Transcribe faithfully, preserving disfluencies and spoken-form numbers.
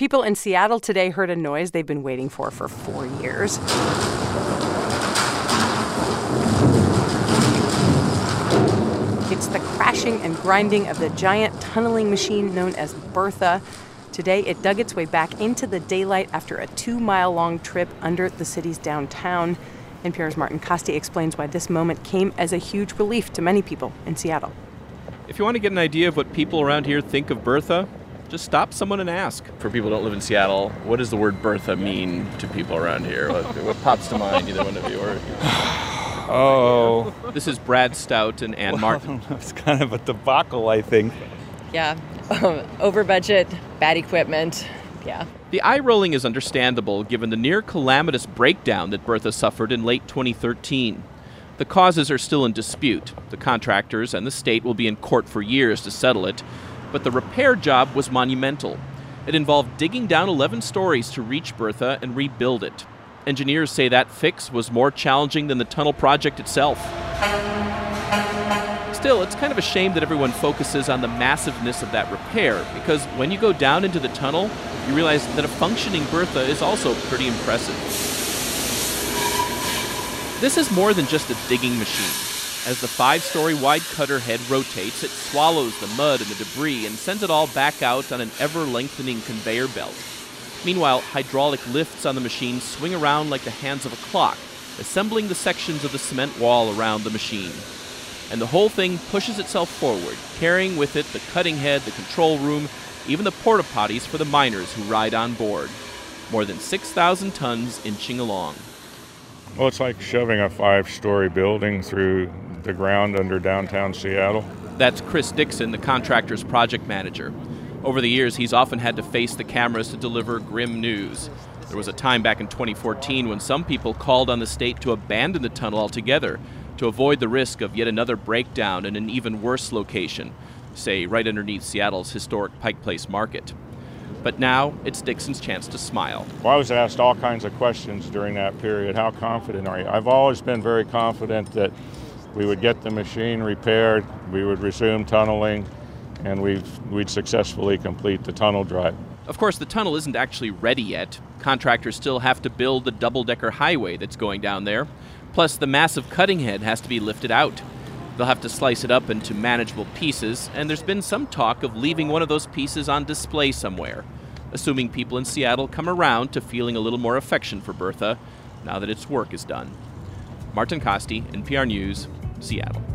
People in Seattle today heard a noise they've been waiting for for four years. It's the crashing and grinding of the giant tunneling machine known as Bertha. Today, it dug its way back into the daylight after a two-mile-long trip under the city's downtown. N P R's Martin Kaste explains why this moment came as a huge relief to many people in Seattle. If you want to get an idea of what people around here think of Bertha, just stop someone and ask. For people who don't live in Seattle, what does the word Bertha mean to people around here? What, what pops to mind, either one of you? Or Oh. This is Brad Stout and Ann well, Martin. It's kind of a debacle, I think. Yeah, over budget, bad equipment, yeah. The eye rolling is understandable given the near calamitous breakdown that Bertha suffered in late twenty thirteen. The causes are still in dispute. The contractors and the state will be in court for years to settle it. But the repair job was monumental. It involved digging down eleven stories to reach Bertha and rebuild it. Engineers say that fix was more challenging than the tunnel project itself. Still, it's kind of a shame that everyone focuses on the massiveness of that repair, because when you go down into the tunnel, you realize that a functioning Bertha is also pretty impressive. This is more than just a digging machine. As the five-story wide cutter head rotates, it swallows the mud and the debris and sends it all back out on an ever-lengthening conveyor belt. Meanwhile, hydraulic lifts on the machine swing around like the hands of a clock, assembling the sections of the cement wall around the machine. And the whole thing pushes itself forward, carrying with it the cutting head, the control room, even the porta potties for the miners who ride on board. More than six thousand tons inching along. Well, it's like shoving a five-story building through the ground under downtown Seattle. That's Chris Dixon, the contractor's project manager. Over the years, he's often had to face the cameras to deliver grim news. There was a time back in twenty fourteen when some people called on the state to abandon the tunnel altogether to avoid the risk of yet another breakdown in an even worse location, say right underneath Seattle's historic Pike Place Market. But now it's Dixon's chance to smile. Well, I was asked all kinds of questions during that period. How confident are you? I've always been very confident that we would get the machine repaired, we would resume tunneling, and we've, we'd successfully complete the tunnel drive. Of course, the tunnel isn't actually ready yet. Contractors still have to build the double-decker highway that's going down there. Plus, the massive cutting head has to be lifted out. They'll have to slice it up into manageable pieces, and there's been some talk of leaving one of those pieces on display somewhere, assuming people in Seattle come around to feeling a little more affection for Bertha now that its work is done. Martin Kaste, N P R News, Seattle.